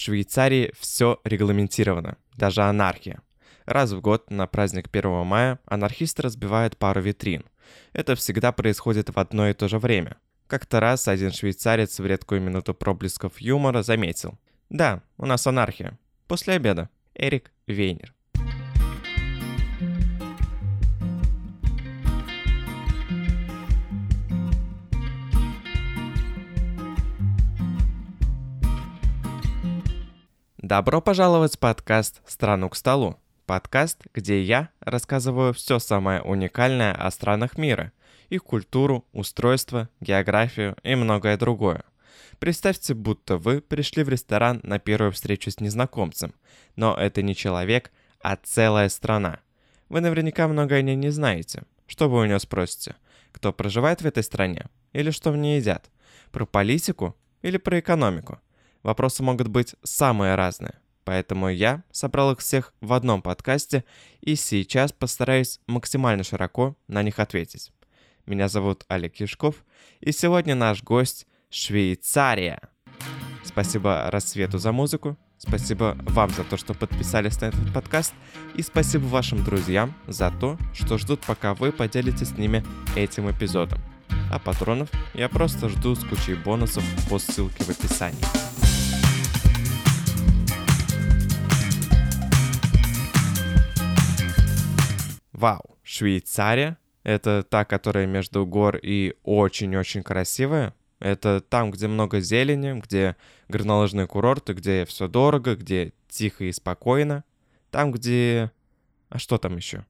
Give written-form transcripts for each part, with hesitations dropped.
Швейцарии все регламентировано, даже анархия. Раз в год на праздник 1 мая анархисты разбивают пару витрин. Это всегда происходит в одно и то же время. Как-то раз один швейцарец в редкую минуту проблесков юмора заметил: «Да, у нас анархия. После обеда. Эрик Вейнер». Добро пожаловать в подкаст «Страну к столу». Подкаст, где я рассказываю все самое уникальное о странах мира, их культуру, устройство, географию и многое другое. Представьте, будто вы пришли в ресторан на первую встречу с незнакомцем, но это не человек, а целая страна. Вы наверняка многое о ней не знаете. Что вы у нее спросите? Кто проживает в этой стране? Или что в ней едят? Про политику или про экономику? Вопросы могут быть самые разные, поэтому я собрал их всех в одном подкасте и сейчас постараюсь максимально широко на них ответить. Меня зовут Олег Юшков, и сегодня наш гость – Швейцария. Спасибо Рассвету за музыку, спасибо вам за то, что подписались на этот подкаст, и спасибо вашим друзьям за то, что ждут, пока вы поделитесь с ними этим эпизодом. А патронов я просто жду с кучей бонусов по ссылке в описании. Вау, Швейцария – это та, которая между гор и очень-очень красивая. Это там, где много зелени, где горнолыжные курорты, где все дорого, где тихо и спокойно. Там, где... А что там еще?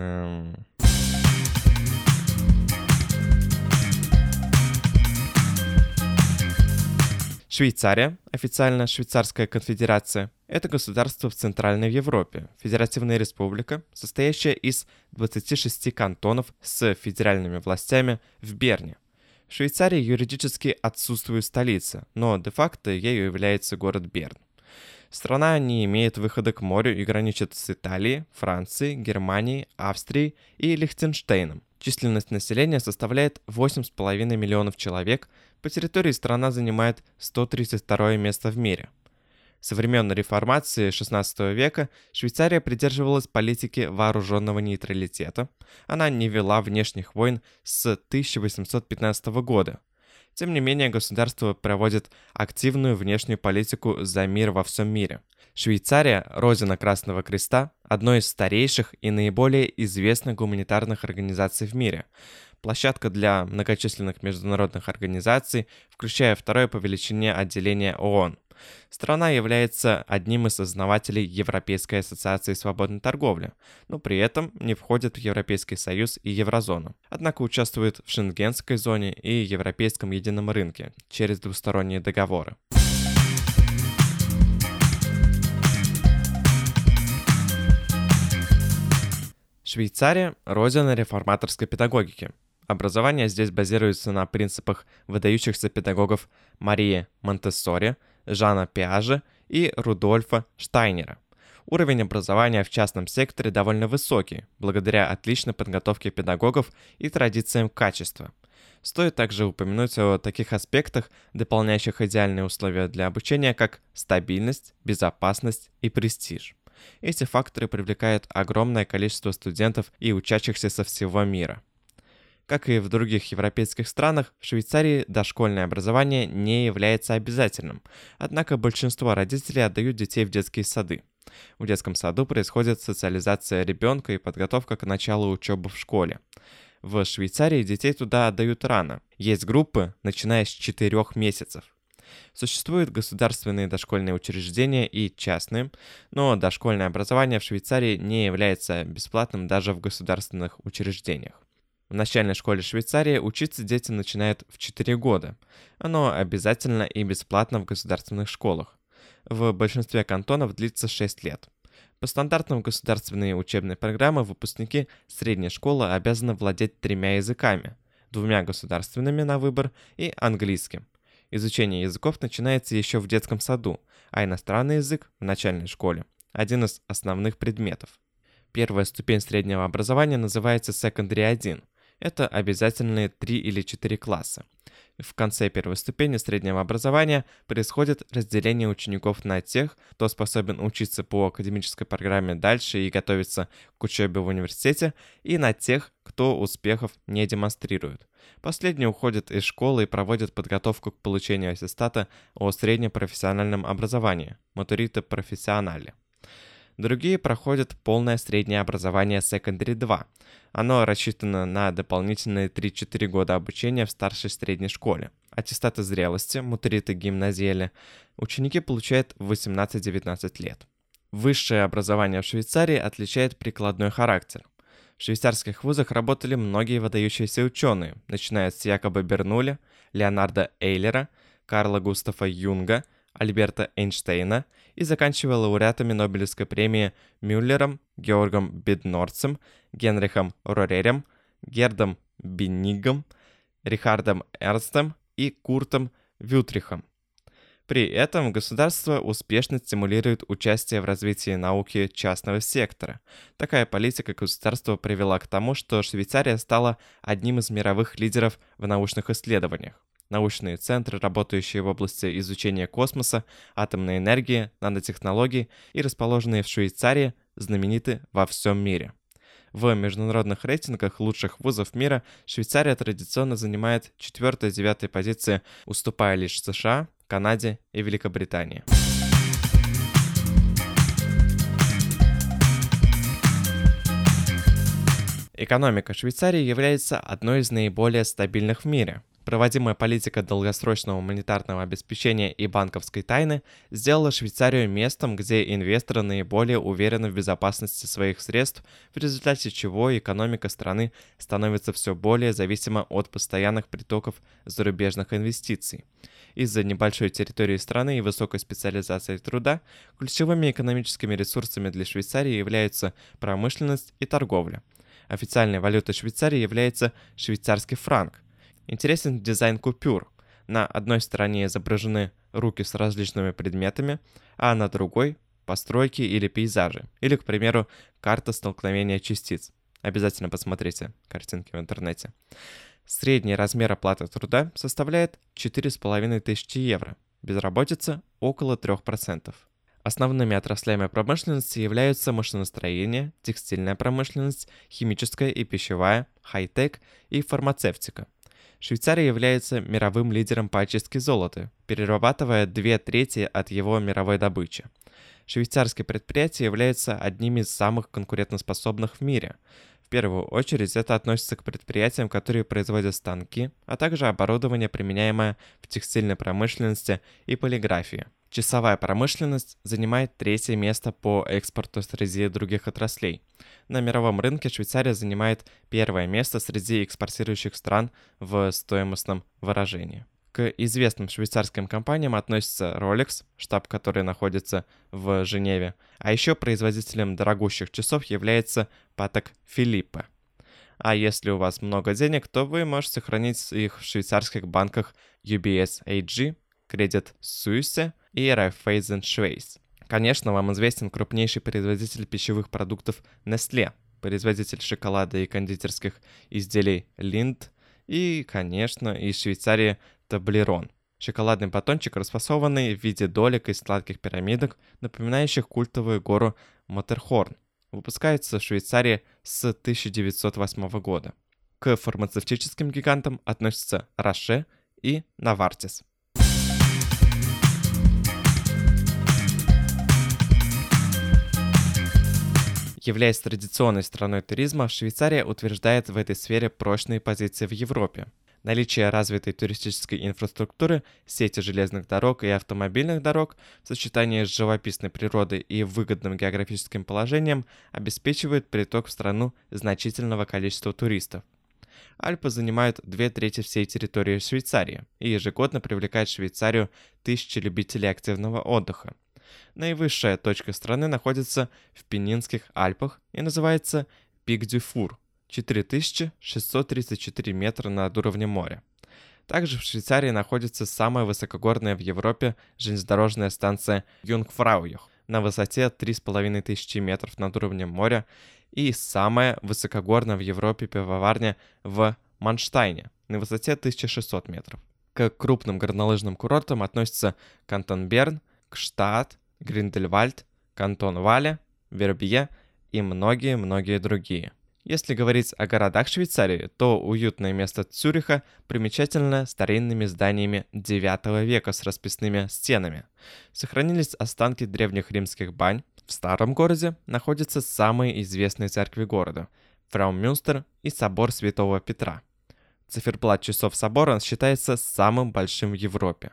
Швейцария, официально Швейцарская конфедерация, это государство в Центральной Европе, федеративная республика, состоящая из 26 кантонов с федеральными властями в Берне. В Швейцарии юридически отсутствует столица, но де-факто ею является город Берн. Страна не имеет выхода к морю и граничит с Италией, Францией, Германией, Австрией и Лихтенштейном. Численность населения составляет 8,5 миллионов человек, по территории страна занимает 132 место в мире. Со времен реформации XVI века Швейцария придерживалась политики вооруженного нейтралитета. Она не вела внешних войн с 1815 года. Тем не менее, государство проводит активную внешнюю политику за мир во всем мире. Швейцария, родина Красного Креста, одной из старейших и наиболее известных гуманитарных организаций в мире. Площадка для многочисленных международных организаций, включая второе по величине отделение ООН. Страна является одним из основателей Европейской ассоциации свободной торговли, но при этом не входит в Европейский Союз и Еврозону. Однако участвует в Шенгенской зоне и Европейском едином рынке через двусторонние договоры. Швейцария – родина реформаторской педагогики. Образование здесь базируется на принципах выдающихся педагогов Марии Монтессори, Жана Пиаже и Рудольфа Штайнера. Уровень образования в частном секторе довольно высокий, благодаря отличной подготовке педагогов и традициям качества. Стоит также упомянуть о таких аспектах, дополняющих идеальные условия для обучения, как стабильность, безопасность и престиж. Эти факторы привлекают огромное количество студентов и учащихся со всего мира. Как и в других европейских странах, в Швейцарии дошкольное образование не является обязательным, однако большинство родителей отдают детей в детские сады. В детском саду происходит социализация ребенка и подготовка к началу учебы в школе. В Швейцарии детей туда отдают рано. Есть группы, начиная с 4 месяцев. Существуют государственные дошкольные учреждения и частные, но дошкольное образование в Швейцарии не является бесплатным даже в государственных учреждениях. В начальной школе Швейцарии учиться дети начинают в 4 года. Оно обязательно и бесплатно в государственных школах. В большинстве кантонов длится 6 лет. По стандартам государственной учебной программы выпускники средней школы обязаны владеть 3 языками, 2 государственными на выбор и английским. Изучение языков начинается еще в детском саду, а иностранный язык в начальной школе – один из основных предметов. Первая ступень среднего образования называется Secondary 1. Это обязательные 3 или 4 класса. В конце первой ступени среднего образования происходит разделение учеников на тех, кто способен учиться по академической программе дальше и готовиться к учебе в университете, и на тех, кто успехов не демонстрирует. Последние уходят из школы и проводят подготовку к получению аттестата о среднем профессиональном образовании (Матурита профессионале). Другие проходят полное среднее образование Secondary 2. Оно рассчитано на дополнительные 3-4 года обучения в старшей средней школе. Аттестаты зрелости, Матурита гимназиале, ученики получают в 18-19 лет. Высшее образование в Швейцарии отличает прикладной характер. В швейцарских вузах работали многие выдающиеся ученые, начиная с Якоба Бернуля, Леонарда Эйлера, Карла Густава Юнга, Альберта Эйнштейна и заканчивая лауреатами Нобелевской премии Мюллером, Георгом Беднорцем, Генрихом Роререм, Гердом Беннигом, Рихардом Эрнстом и Куртом Вютрихом. При этом государство успешно стимулирует участие в развитии науки частного сектора. Такая политика государства привела к тому, что Швейцария стала одним из мировых лидеров в научных исследованиях. Научные центры, работающие в области изучения космоса, атомной энергии, нанотехнологий и расположенные в Швейцарии, знамениты во всем мире. В международных рейтингах лучших вузов мира Швейцария традиционно занимает 4-9 позиции, уступая лишь США, Канаде и Великобритании. Экономика Швейцарии является одной из наиболее стабильных в мире. Проводимая политика долгосрочного монетарного обеспечения и банковской тайны сделала Швейцарию местом, где инвесторы наиболее уверены в безопасности своих средств, в результате чего экономика страны становится все более зависима от постоянных притоков зарубежных инвестиций. Из-за небольшой территории страны и высокой специализации труда ключевыми экономическими ресурсами для Швейцарии являются промышленность и торговля. Официальной валютой Швейцарии является швейцарский франк. Интересен дизайн купюр. На одной стороне изображены руки с различными предметами, а на другой – постройки или пейзажи. Или, к примеру, карта столкновения частиц. Обязательно посмотрите картинки в интернете. Средний размер оплаты труда составляет 4500 евро. Безработица – около 3%. Основными отраслями промышленности являются машиностроение, текстильная промышленность, химическая и пищевая, хай-тек и фармацевтика. Швейцария является мировым лидером по очистке золота, перерабатывая 2/3 от его мировой добычи. Швейцарские предприятия являются одними из самых конкурентоспособных в мире. В первую очередь это относится к предприятиям, которые производят станки, а также оборудование, применяемое в текстильной промышленности и полиграфии. Часовая промышленность занимает 3-е место по экспорту среди других отраслей. На мировом рынке Швейцария занимает 1-е место среди экспортирующих стран в стоимостном выражении. К известным швейцарским компаниям относятся Rolex, штаб которой находится в Женеве, а еще производителем дорогущих часов является Patek Philippe. А если у вас много денег, то вы можете хранить их в швейцарских банках UBS AG, Credit Suisse и Raiffeisen Schweiz. Конечно, вам известен крупнейший производитель пищевых продуктов Nestlé, производитель шоколада и кондитерских изделий Lindt и, конечно, из Швейцарии Toblerone. Шоколадный батончик, расфасованный в виде долек и сладких пирамидок, напоминающих культовую гору Маттерхорн, выпускается в Швейцарии с 1908 года. К фармацевтическим гигантам относятся Roche и Novartis. Являясь традиционной страной туризма, Швейцария утверждает в этой сфере прочные позиции в Европе. Наличие развитой туристической инфраструктуры, сети железных дорог и автомобильных дорог в сочетании с живописной природой и выгодным географическим положением обеспечивает приток в страну значительного количества туристов. Альпы занимают 2/3 всей территории Швейцарии и ежегодно привлекают в Швейцарию тысячи любителей активного отдыха. Наивысшая точка страны находится в Пеннинских Альпах и называется Пик-дю-Фур – 4634 метра над уровнем моря. Также в Швейцарии находится самая высокогорная в Европе железнодорожная станция Юнгфрауйох на высоте 3500 метров над уровнем моря и самая высокогорная в Европе пивоварня в Манштайне на высоте 1600 метров. К крупным горнолыжным курортам относятся Кантон Берн, Гштадт, Гриндельвальд, Кантон Вале, Вербье и многие-многие другие. Если говорить о городах Швейцарии, то уютное место Цюриха примечательно старинными зданиями IX века с расписными стенами. Сохранились останки древних римских бань. В старом городе находятся самые известные церкви города – Фраумюнстер и собор Святого Петра. Циферблат часов собора считается самым большим в Европе.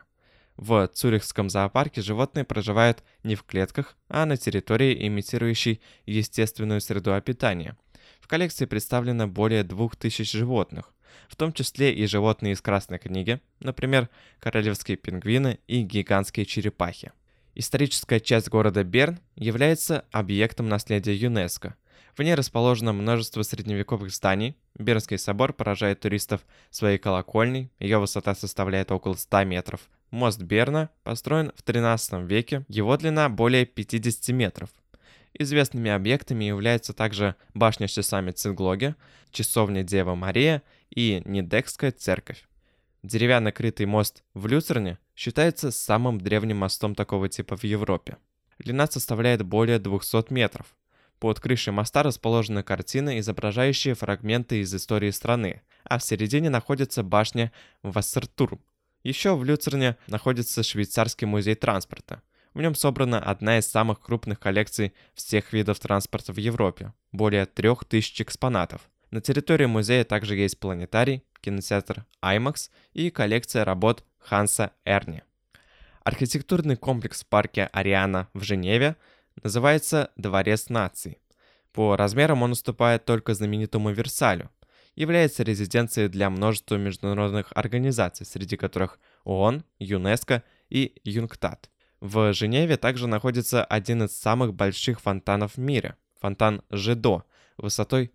В Цюрихском зоопарке животные проживают не в клетках, а на территории, имитирующей естественную среду обитания. В коллекции представлено более 2000 животных, в том числе и животные из Красной книги, например, королевские пингвины и гигантские черепахи. Историческая часть города Берн является объектом наследия ЮНЕСКО. В ней расположено множество средневековых зданий. Бернский собор поражает туристов своей колокольней, ее высота составляет около 100 метров. Мост Берна построен в XIII веке, его длина более 50 метров. Известными объектами являются также башня с часами Цинглоге, часовня Дева Мария и Нидекская церковь. Деревянно крытый мост в Люцерне считается самым древним мостом такого типа в Европе. Длина составляет более 200 метров. Под крышей моста расположены картины, изображающие фрагменты из истории страны, а в середине находится башня Вассертурм. Еще в Люцерне находится швейцарский музей транспорта. В нем собрана одна из самых крупных коллекций всех видов транспорта в Европе – более 3000 экспонатов. На территории музея также есть планетарий, кинотеатр IMAX и коллекция работ Ханса Эрни. Архитектурный комплекс в парке Ариана в Женеве называется «Дворец наций». По размерам он уступает только знаменитому Версалю. Является резиденцией для множества международных организаций, среди которых ООН, ЮНЕСКО и ЮНКТАД. В Женеве также находится один из самых больших фонтанов в мире – фонтан Жидо, высотой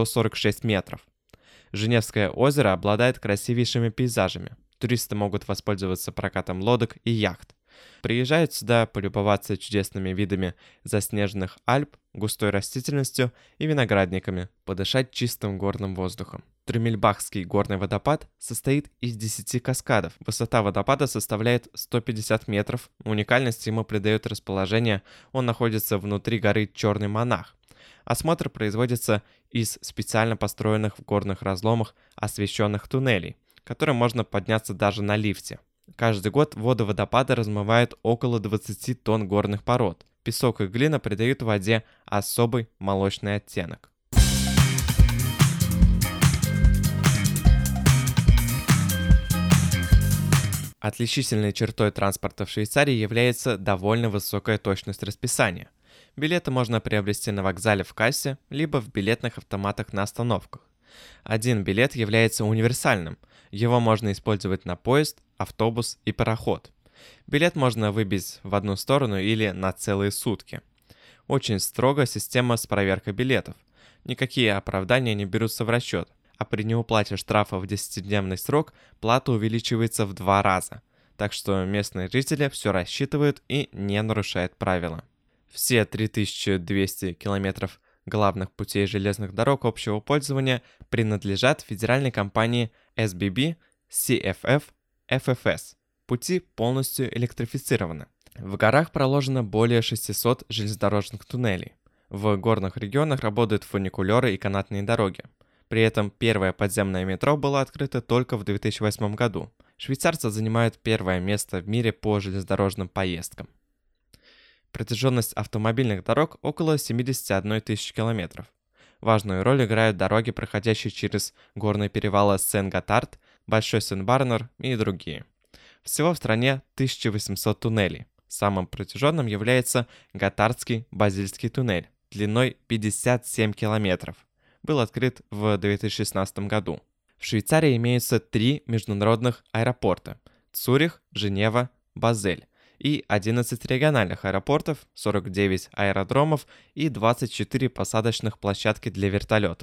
146 метров. Женевское озеро обладает красивейшими пейзажами. Туристы могут воспользоваться прокатом лодок и яхт. Приезжают сюда полюбоваться чудесными видами заснеженных Альп, густой растительностью и виноградниками, подышать чистым горным воздухом. Трюмельбахский горный водопад состоит из 10 каскадов. Высота водопада составляет 150 метров. Уникальность ему придает расположение, он находится внутри горы Черный Монах. Осмотр производится из специально построенных в горных разломах освещенных туннелей, к которым можно подняться даже на лифте. Каждый год воды водопада размывают около 20 тонн горных пород. Песок и глина придают воде особый молочный оттенок. Отличительной чертой транспорта в Швейцарии является довольно высокая точность расписания. Билеты можно приобрести на вокзале в кассе, либо в билетных автоматах на остановках. Один билет является универсальным. Его можно использовать на поезд, автобус и пароход. Билет можно выбить в одну сторону или на целые сутки. Очень строга система с проверкой билетов. Никакие оправдания не берутся в расчет, а при неуплате штрафа в 10-дневный срок плата увеличивается в 2 раза. Так что местные жители все рассчитывают и не нарушают правила. Все 3200 километров главных путей железных дорог общего пользования принадлежат федеральной компании SBB, CFF, FFS. Пути полностью электрифицированы. В горах проложено более 600 железнодорожных туннелей. В горных регионах работают фуникулеры и канатные дороги. При этом первое подземное метро было открыто только в 2008 году. Швейцарцы занимают первое место в мире по железнодорожным поездкам. Протяженность автомобильных дорог около 71 тысячи километров. Важную роль играют дороги, проходящие через горные перевалы Сен-Готард, Большой Сен-Барнер и другие. Всего в стране 1800 туннелей. Самым протяженным является Готардский Базильский туннель, длиной 57 километров. Был открыт в 2016 году. В Швейцарии имеются 3 международных аэропорта – Цюрих, Женева, Базель. И 11 региональных аэропортов, 49 аэродромов и 24 посадочных площадки для вертолетов.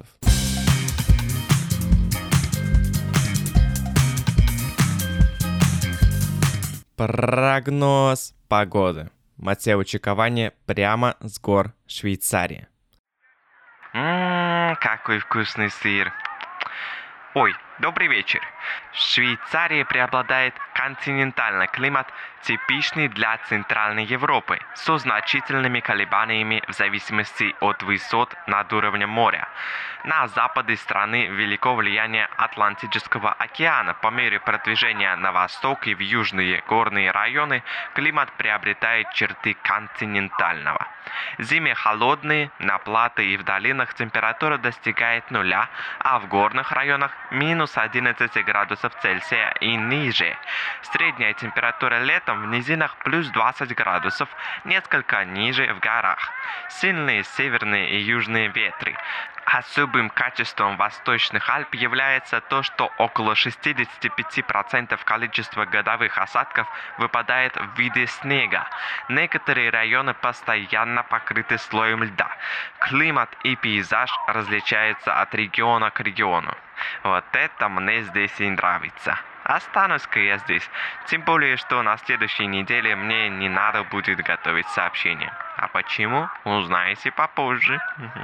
Прогноз погоды. Матео Чиковани прямо с гор Швейцарии. Какой вкусный сыр. Ой, Добрый вечер. В Швейцарии преобладает континентальный климат, типичный для Центральной Европы, со значительными колебаниями в зависимости от высот над уровнем моря. На западе страны велико влияние Атлантического океана. По мере продвижения на восток и в южные горные районы климат приобретает черты континентального. Зимы холодные, на плато и в долинах температура достигает нуля, а в горных районах минус 11 градусов Цельсия и ниже. Средняя температура летом в низинах плюс 20 градусов, несколько ниже в горах. Сильные северные и южные ветры. Особым качеством Восточных Альп является то, что около 65% количества годовых осадков выпадает в виде снега. Некоторые районы постоянно покрыты слоем льда. Климат и пейзаж различаются от региона к региону. Вот это мне здесь и нравится. Останусь-ка я здесь. Тем более, что на следующей неделе мне не надо будет готовить сообщение. А почему? Узнаете попозже.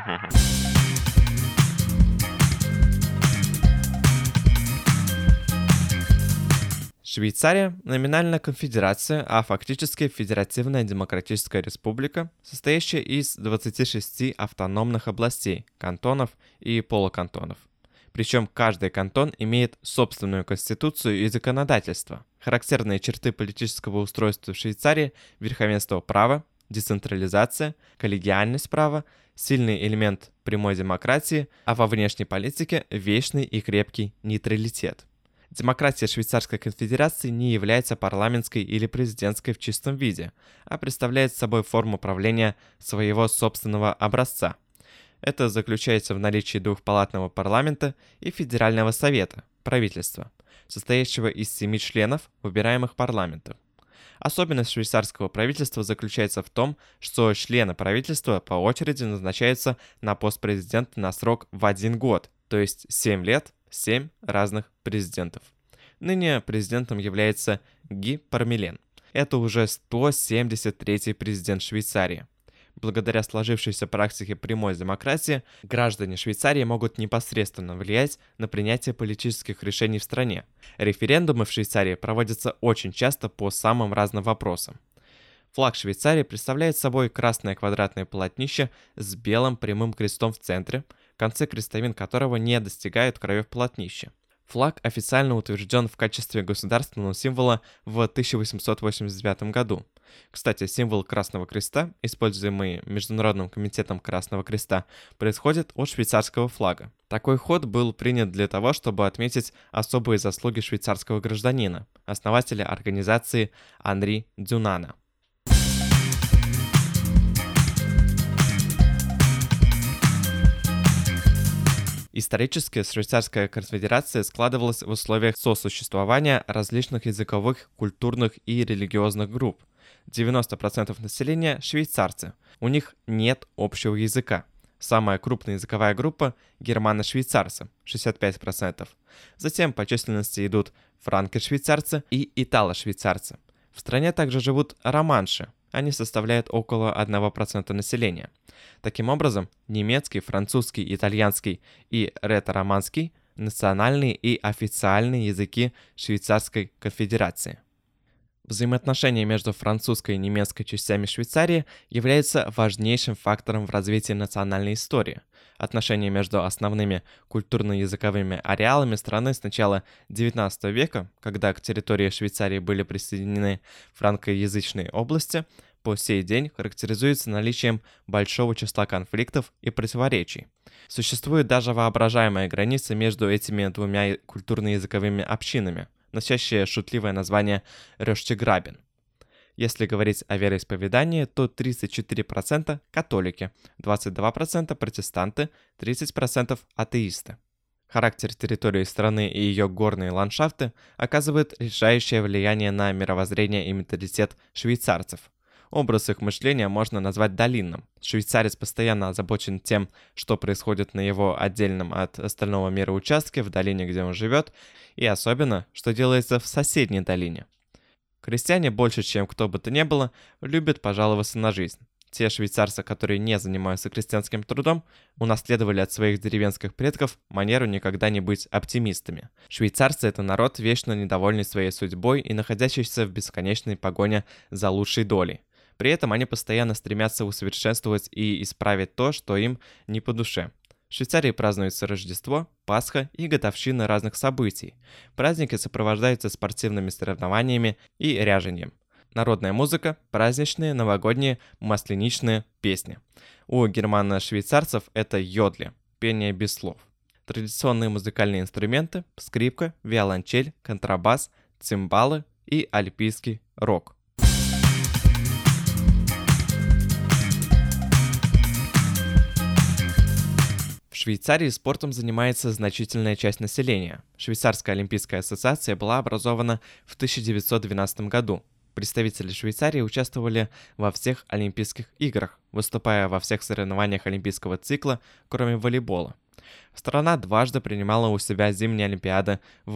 Швейцария – номинально конфедерация, а фактически федеративная демократическая республика, состоящая из 26 автономных областей, кантонов и полукантонов. Причем каждый кантон имеет собственную конституцию и законодательство. Характерные черты политического устройства в Швейцарии – верховенство права, децентрализация, коллегиальность права, сильный элемент прямой демократии, а во внешней политике – вечный и крепкий нейтралитет. Демократия Швейцарской конфедерации не является парламентской или президентской в чистом виде, а представляет собой форму правления своего собственного образца. Это заключается в наличии двухпалатного парламента и федерального совета, правительства, состоящего из 7 членов, выбираемых парламентом. Особенность швейцарского правительства заключается в том, что члены правительства по очереди назначаются на пост президента на срок в 1 год, то есть 7 лет, 7 разных президентов. Ныне президентом является Ги Пармелен. Это уже 173-й президент Швейцарии. Благодаря сложившейся практике прямой демократии, граждане Швейцарии могут непосредственно влиять на принятие политических решений в стране. Референдумы в Швейцарии проводятся очень часто по самым разным вопросам. Флаг Швейцарии представляет собой красное квадратное полотнище с белым прямым крестом в центре, концы крестовин которого не достигают краев полотнища. Флаг официально утвержден в качестве государственного символа в 1889 году. Кстати, символ Красного Креста, используемый Международным комитетом Красного Креста, происходит от швейцарского флага. Такой ход был принят для того, чтобы отметить особые заслуги швейцарского гражданина, основателя организации Анри Дюнана. Исторически Швейцарская конфедерация складывалась в условиях сосуществования различных языковых, культурных и религиозных групп. 90% населения – швейцарцы. У них нет общего языка. Самая крупная языковая группа – германо-швейцарцы – 65%. Затем по численности идут франко-швейцарцы и итало-швейцарцы. В стране также живут романши. Они составляют около 1% населения. Таким образом, немецкий, французский, итальянский и ретро-романский – национальные и официальные языки Швейцарской конфедерации. Взаимоотношения между французской и немецкой частями Швейцарии являются важнейшим фактором в развитии национальной истории. Отношения между основными культурно-языковыми ареалами страны с начала XIX века, когда к территории Швейцарии были присоединены франкоязычные области, по сей день характеризуются наличием большого числа конфликтов и противоречий. Существует даже воображаемая граница между этими двумя культурно-языковыми общинами, носящее шутливое название Рёштеграбен. Если говорить о вероисповедании, то 34% католики, 22% протестанты, 30% атеисты. Характер территории страны и ее горные ландшафты оказывают решающее влияние на мировоззрение и менталитет швейцарцев. Образ их мышления можно назвать долинным. Швейцарец постоянно озабочен тем, что происходит на его отдельном от остального мира участке в долине, где он живет, и особенно, что делается в соседней долине. Крестьяне больше, чем кто бы то ни было, любят пожаловаться на жизнь. Те швейцарцы, которые не занимаются крестьянским трудом, унаследовали от своих деревенских предков манеру никогда не быть оптимистами. Швейцарцы — это народ, вечно недовольный своей судьбой и находящийся в бесконечной погоне за лучшей долей. При этом они постоянно стремятся усовершенствовать и исправить то, что им не по душе. В Швейцарии празднуется Рождество, Пасха и годовщина разных событий. Праздники сопровождаются спортивными соревнованиями и ряжением. Народная музыка, праздничные, новогодние, масленичные песни. У германо-швейцарцев это йодли, пение без слов. Традиционные музыкальные инструменты – скрипка, виолончель, контрабас, цимбалы и альпийский рог. В Швейцарии спортом занимается значительная часть населения. Швейцарская олимпийская ассоциация была образована в 1912 году. Представители Швейцарии участвовали во всех Олимпийских играх, выступая во всех соревнованиях олимпийского цикла, кроме волейбола. Страна дважды принимала у себя зимние Олимпиады в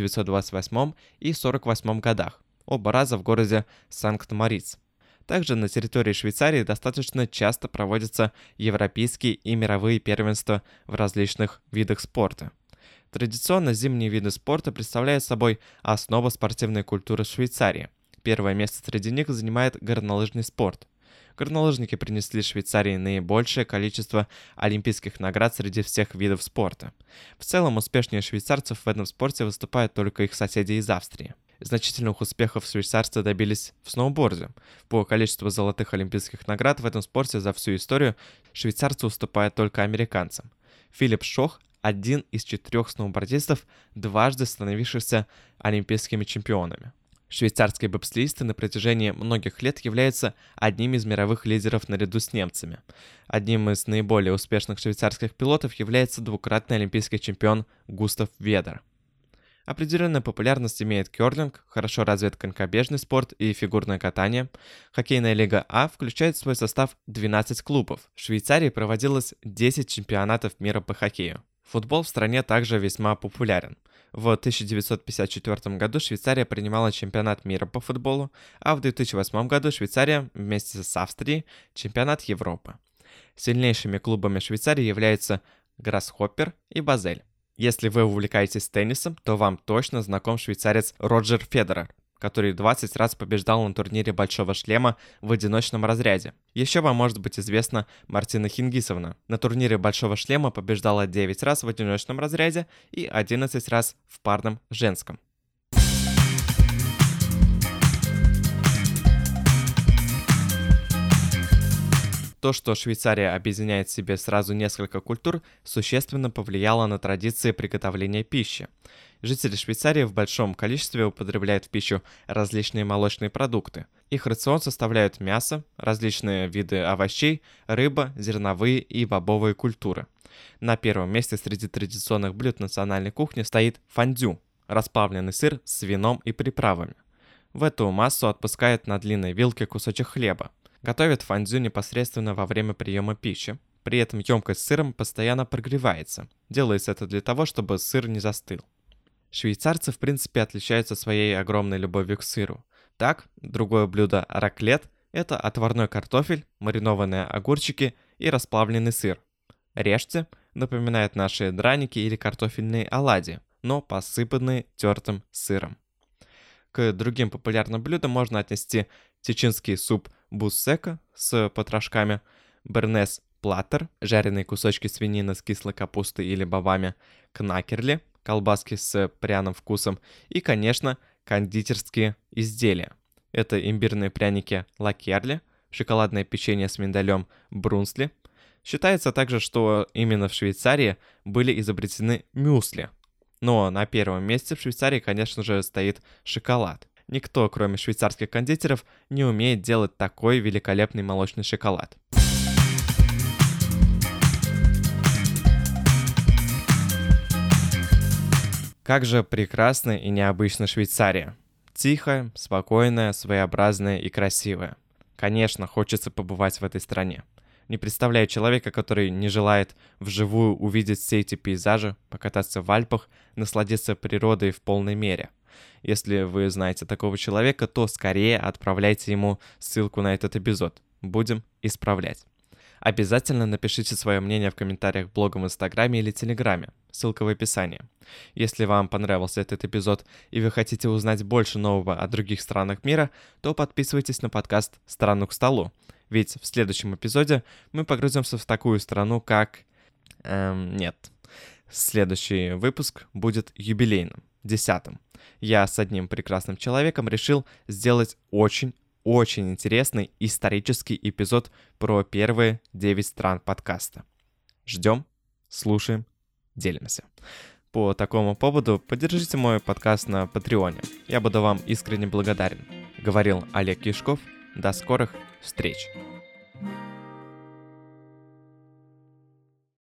1928 и 1948 годах, оба раза в городе Санкт-Мориц. Также на территории Швейцарии достаточно часто проводятся европейские и мировые первенства в различных видах спорта. Традиционно зимние виды спорта представляют собой основу спортивной культуры Швейцарии. Первое место среди них занимает горнолыжный спорт. Горнолыжники принесли Швейцарии наибольшее количество олимпийских наград среди всех видов спорта. В целом, успешнее швейцарцев в этом спорте выступают только их соседи из Австрии. Значительных успехов швейцарцы добились в сноуборде. По количеству золотых олимпийских наград в этом спорте за всю историю швейцарцы уступают только американцам. Филипп Шох – один из 4 сноубордистов, дважды становившихся олимпийскими чемпионами. Швейцарские бобслеисты на протяжении многих лет являются одним из мировых лидеров наряду с немцами. Одним из наиболее успешных швейцарских пилотов является двукратный олимпийский чемпион Густав Ведер. Определенную популярность имеет кёрлинг, хорошо развит конькобежный спорт и фигурное катание. Хоккейная лига А включает в свой состав 12 клубов. В Швейцарии проводилось 10 чемпионатов мира по хоккею. Футбол в стране также весьма популярен. В 1954 году Швейцария принимала чемпионат мира по футболу, а в 2008 году Швейцария вместе с Австрией чемпионат Европы. Сильнейшими клубами Швейцарии являются Грассхоппер и Базель. Если вы увлекаетесь теннисом, то вам точно знаком швейцарец Роджер Федерер, который 20 раз побеждал на турнире Большого шлема в одиночном разряде. Еще вам может быть известна Мартина Хингисовна. На турнире Большого шлема побеждала 9 раз в одиночном разряде и 11 раз в парном женском. То, что Швейцария объединяет в себе сразу несколько культур, существенно повлияло на традиции приготовления пищи. Жители Швейцарии в большом количестве употребляют в пищу различные молочные продукты. Их рацион составляют мясо, различные виды овощей, рыба, зерновые и бобовые культуры. На первом месте среди традиционных блюд национальной кухни стоит фондю – расплавленный сыр с вином и приправами. В эту массу отпускают на длинной вилке кусочек хлеба. Готовят фондю непосредственно во время приема пищи. При этом емкость с сыром постоянно прогревается. Делается это для того, чтобы сыр не застыл. Швейцарцы в принципе отличаются своей огромной любовью к сыру. Так, другое блюдо раклет – это отварной картофель, маринованные огурчики и расплавленный сыр. Режьте напоминает наши драники или картофельные оладьи, но посыпанные тертым сыром. К другим популярным блюдам можно отнести тичинский суп буссека с потрошками, бернес платтер, жареные кусочки свинины с кислой капустой или бобами, кнакерли, колбаски с пряным вкусом и, конечно, кондитерские изделия. Это имбирные пряники лакерли, шоколадное печенье с миндалем брунсли. Считается также, что именно в Швейцарии были изобретены мюсли. Но на первом месте в Швейцарии, конечно же, стоит шоколад. Никто, кроме швейцарских кондитеров, не умеет делать такой великолепный молочный шоколад. Как же прекрасна и необычна Швейцария. Тихая, спокойная, своеобразная и красивая. Конечно, хочется побывать в этой стране. Не представляю человека, который не желает вживую увидеть все эти пейзажи, покататься в Альпах, насладиться природой в полной мере. Если вы знаете такого человека, то скорее отправляйте ему ссылку на этот эпизод. будем исправлять. Обязательно напишите свое мнение в комментариях блога в Инстаграме или Телеграме. Ссылка в описании. Если вам понравился этот эпизод и вы хотите узнать больше нового о других странах мира, то подписывайтесь на подкаст «Страну к столу». Ведь в следующем эпизоде мы погрузимся в такую страну, как... Нет. Следующий выпуск будет юбилейным, 10-м. Я с одним прекрасным человеком решил сделать очень интересный исторический эпизод про первые 9 стран подкаста. Ждем, слушаем, делимся. По такому поводу поддержите мой подкаст на Патреоне. Я буду вам искренне благодарен. Говорил Олег Яшков. До скорых встреч!